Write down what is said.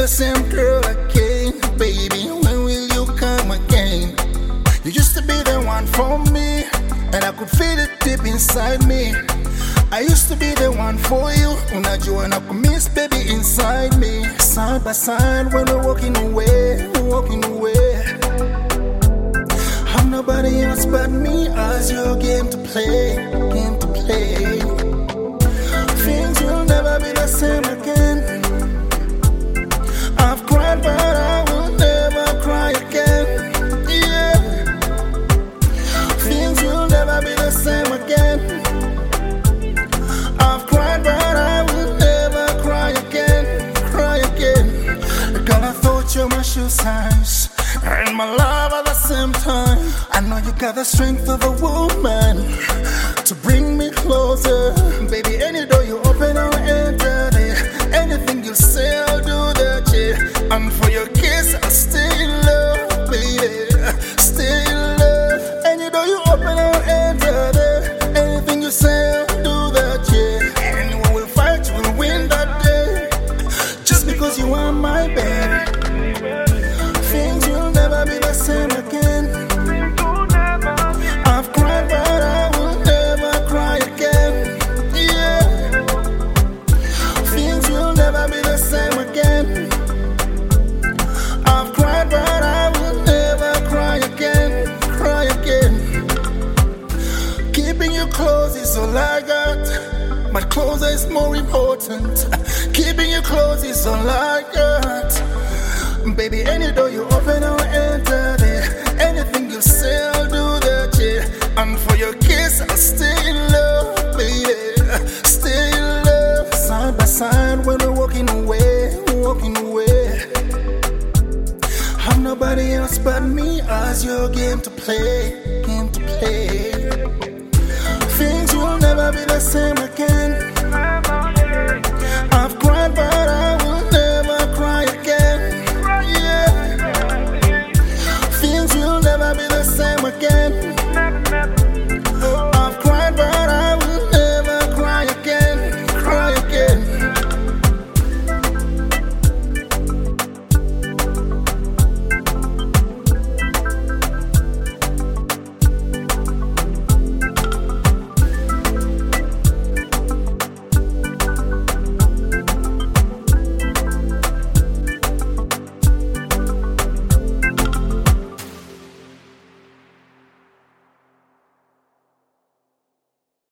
the same girl again. Baby, when will you come again? You used to be the one for me, and I could feel it deep inside me. I used to be the one for you. Unajua na kumiss baby inside me. Side by side when we're walking away, walking away. Have nobody else but me as your game to play, game to play. Things will never be the same again. I've cried but I will never cry again. Yeah. Things will never be the same again. I've cried but I will never cry again, cry again. Girl, I thought you were my shoe size and my love at the same time. I know you got the strength of a woman to bring me closer. Baby, any door you open, I'll enter there. Anything you say, I'll do that, yeah. And for your kiss, I'll stay in love, baby. Stay in love. Any door you open, I'll enter there. Anything you say, I'll do that, yeah. Anyone will fight, you will win that day. Just because you are my baby. Things will never be the same again. I've cried but I will never cry again. Yeah. Things will never be the same again. I've cried but I will never cry again, cry again. Keeping you close is all I got. My closer is more important. Keeping you close is all I got. Baby, any door you open, I'll enter there. Anything you say, I'll do that, yeah. And for your kiss, I'll stay in love, baby. Stay in love. Side by side when we're walking away, walking away. Have nobody else but me as your game to play, game to play. Things will never be the same again.